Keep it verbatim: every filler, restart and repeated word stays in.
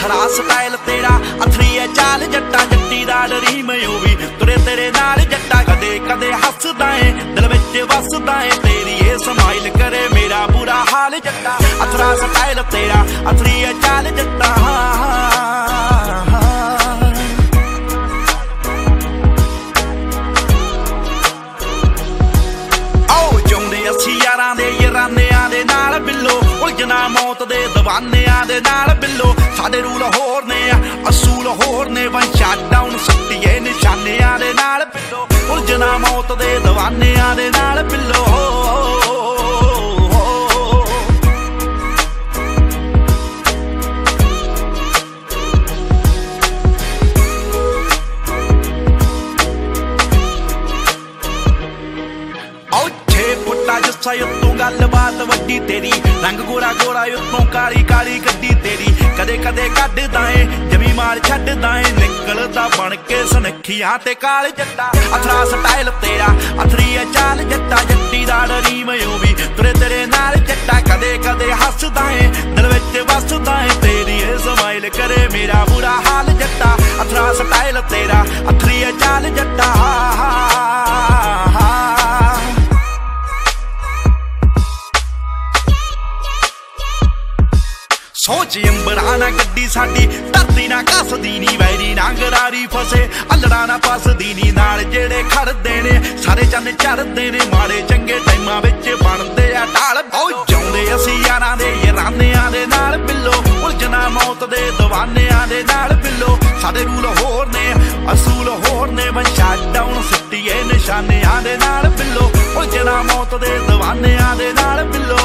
Aethra style ਤੇਰਾ ਅਥਰੀ ਐ ਚਾਲ ਜੱਟਾ ਜੱਟੀ ਦਾ ਡਰੀ ਮੈਂ ਵੀ ਤੁਰੇ ਤੇਰੇ ਨਾਲ ਜੱਟਾ ਕਦੇ ਕਦੇ ਹੱਸਦਾ ਏ ਦਿਲ ਵਿੱਚ ਵਸਦਾ ਏ ਤੇਰੀ ਇਹ ਸਮਾਈਲ ਕਰੇ ਮੇਰਾ ਬੁਰਾ ਹਾਲ ਜੱਟਾ ਅਥਰਾ ਸਟਾਈਲ ਤੇਰਾ ਅਥਰੀ ਐ ਚਾਲ ਜੱਟਾ ਯਾਰਾਂ ਦੇ ਯਾਰਾਨਿਆਂ ਦੇ ਨਾਲ ਬਿੱਲੋ ਉਲਝਣਾ ਮੌਤ ਦੇ ਦੀਵਾਨਿਆਂ ਦੇ ਨਾਲ ਬਿੱਲੋ ਸਾਡੇ ਰੂਲ ਹੋਰ ਨੇ ਆ ਅਸੂਲ ਹੋਰ ਨੇ ਵਨ ਸ਼ਟ ਡਾਊਨ ਸੱਟੀਏ ਨਿਸ਼ਾਨਿਆਂ ਦੇ ਨਾਲ ਬਿੱਲੋ ਉਲਝਣਾ ਮੌਤ ਦੇ ਦੀਵਾਨਿਆਂ ਦੇ ਨਾਲ ਬਿੱਲੋ ਜੱਸਾ ਉੱਤੋਂ ਗੱਲਬਾਤ ਵੱਡੀ ਤੇਰੀ ਰੰਗ ਗੋਰਾ ਗੋਰਾ ਉੱਤੋਂ ਕਾਲੀ ਕਾਲੀ ਗੱਡੀ ਤੇਰੀ ਕਦੇ ਕਦੇ ਕੱਢਦਾ ਏ ਜਮੀ ਮਾਰ ਛੱਡਦਾ ਏ ਨਿਕਲਦਾ ਬਣ ਕੇ ਸੁਨੱਖੀਆਂ ਤੇ ਕਾਲ ਜੱਟਾ ਅਥਰਾ ਸਟਾਈਲ ਤੇਰਾ ਅਥਰੀ ਐ ਚਾਲ ਜੱਟਾ ਜੱਟੀ ਦਾ ਡਰੀ ਮੈਂ ਵੀ ਤੁਰੇ ਤੇਰੇ ਨਾਲ ਜੱਟਾ ਕਦੇ ਕਦੇ ਹੱਸਦਾ ਏ ਦਿਲ ਵਿੱਚ ਵਸਦਾ ਏ ਤੇਰੀ ਇਹ ਸਮਾਈਲ ਕਰੇ ਮੇਰਾ ਬੁਰਾ ਹਾਲ ਜੱਟਾ ਅਥਰਾ ਸਟਾਈਲ ਤੇਰਾ ਅਥਰੀ ਐ ਚਾਲ ਜੱਟਾ ਸੋਚ ਅੰਬਰਾਂ ਨਾ ਗੱਡੀ ਸਾਡੀ ਧਰਤੀ ਨਾ ਕੱਸਦੀ ਨੀ ਵੈਰੀ ਨਾ ਗਰਾਰੀ ਫਸੇ ਅਲੜਾ ਨਾ ਫਸਦੀ ਨੀ ਨਾਲ ਜਿਹੜੇ ਖੜਦੇ ਨੇ ਸਾਰੇ ਚੰਨ ਚੜਦੇ ਨੇ ਮਾੜੇ ਚੰਗੇ ਟਾਈਮਾਂ ਵਿੱਚ ਬਣਦੇ ਆ ਢਾਲ ਬਹੁਤ ਜਾਉਂਦੇ ਅਸੀਂ ਯਾਰਾਂ ਦੇ ਯਾਰਾਨਿਆਂ ਦੇ ਨਾਲ ਬਿੱਲੋ ਉਲਝਣਾ ਮੌਤ ਦੇ ਦੀਵਾਨਿਆਂ ਦੇ ਨਾਲ ਬਿੱਲੋ ਸਾਡੇ ਰੂਲ ਹੋਰ ਨੇ ਅਸੂਲ ਹੋਰ ਨੇ ਵਨ ਸ਼ਟ ਡਾਊਨ ਸਿੱਟੀਏ ਨਿਸ਼ਾਨਿਆਂ ਦੇ ਨਾਲ ਬਿੱਲੋ ਉਲਝਣਾ ਮੌਤ ਦੇ ਦੀਵਾਨਿਆਂ ਦੇ ਨਾਲ ਬਿੱਲੋ